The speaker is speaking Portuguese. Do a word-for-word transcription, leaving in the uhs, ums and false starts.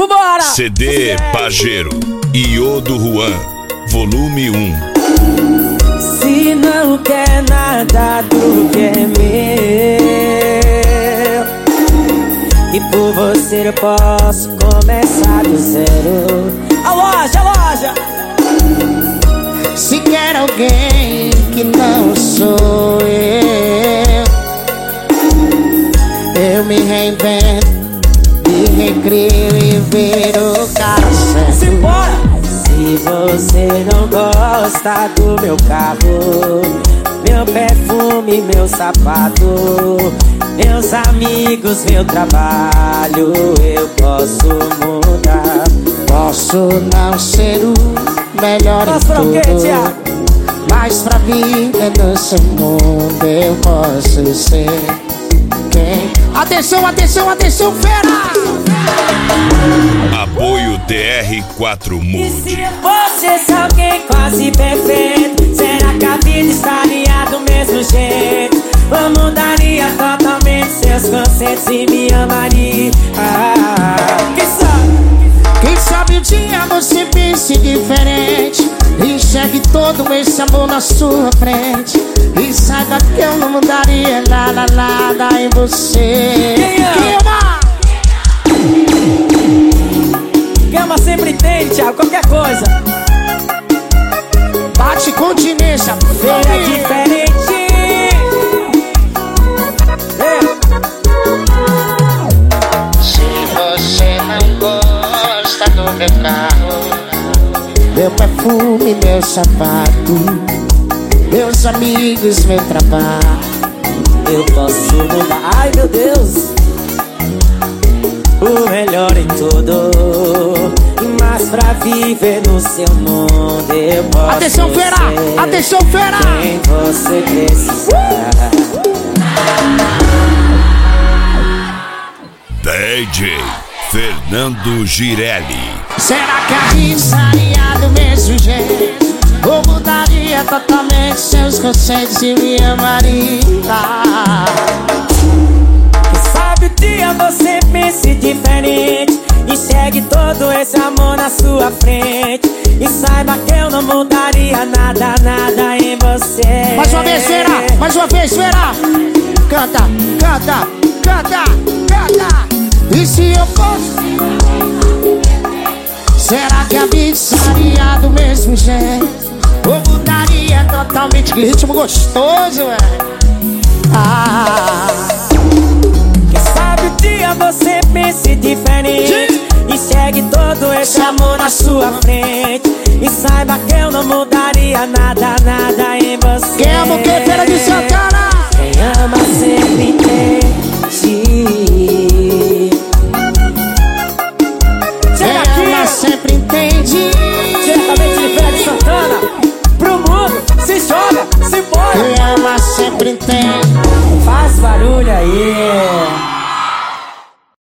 Vambora! C D Pajero, Iodo Juan, volume um. Se não quer nada do que é meu, e por você eu posso começar do zero. A loja, a loja! Se quer alguém que não sou eu, eu me reinvento, me recrio e viro cara certo. Simbora! Se você não gosta do meu carro, meu perfume, meu sapato, meus amigos, meu trabalho, eu posso mudar. Posso não ser o melhor em tudo, mas pra viver no seu mundo eu posso ser quem... Atenção, atenção, atenção, fera! Apoio T R quatro Mood. E se eu fosse alguém quase perfeito, será que a vida estaria do mesmo jeito? Ou mudaria totalmente seus conceitos e me amaria? Ah, quem sabe? Quem sabe um dia você pense diferente, enxergue todo esse amor na sua frente, e saiba que eu não mudaria nada, nada em você. Quem ama? Quem ama sempre tem, Thiago, qualquer coisa. Bate continência, feira é diferente. É. Se você não gosta do meu carro, meu perfume, meu sapato, meus amigos, meu trabalho, eu posso mudar. Ai, meu Deus, o melhor em tudo, mas pra viver no seu mundo eu posso. Atenção, fera! Ser atenção, fera! quem você precisar. D J Fernando Girelli. Será que a vida estaria do mesmo jeito? Ou mudaria totalmente seus conceitos e me amaria? Quem sabe o dia você pense diferente, enxergue todo esse amor na sua frente, e saiba que eu não mudaria nada, nada em você. Mais uma vez, fera! Mais uma vez, fera! Canta, canta, canta, canta! E se eu fosse... Será que a vida estaria do mesmo jeito? Ou mudaria totalmente? Que ritmo gostoso, velho! Ah. Quem sabe o dia você pense diferente, enxergue todo esse amor na sua frente, e saiba que eu não mudaria nada, nada em você. Quem ama o que? Feira de Santana! Quem ama sempre entende. Sempre entende. Diretamente de Feira de Santana, pro mundo, se joga, se embora. Quem ama sempre entende. Faz barulho aí.